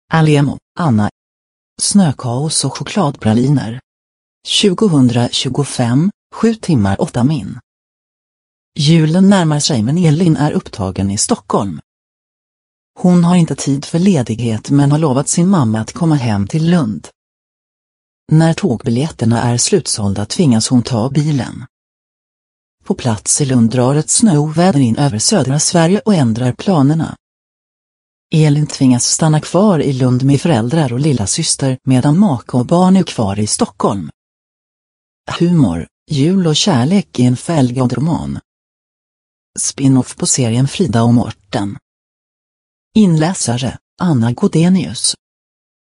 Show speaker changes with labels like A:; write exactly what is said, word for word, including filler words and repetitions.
A: Alemo, Anna. Snökaos och chokladpraliner. tjugohundratjugofem, sju timmar åtta min. Julen närmar sig men Elin är upptagen i Stockholm. Hon har inte tid för ledighet men har lovat sin mamma att komma hem till Lund. När tågbiljetterna är slutsålda tvingas hon ta bilen. På plats i Lund drar ett snöoväder in över södra Sverige och ändrar planerna. Elin tvingas stanna kvar i Lund med föräldrar och lilla syster medan make och barn är kvar i Stockholm. Humor, jul och kärlek i en fälgad-roman. Spin-off på serien Frida och Mårten. Inläsare, Anna Godenius.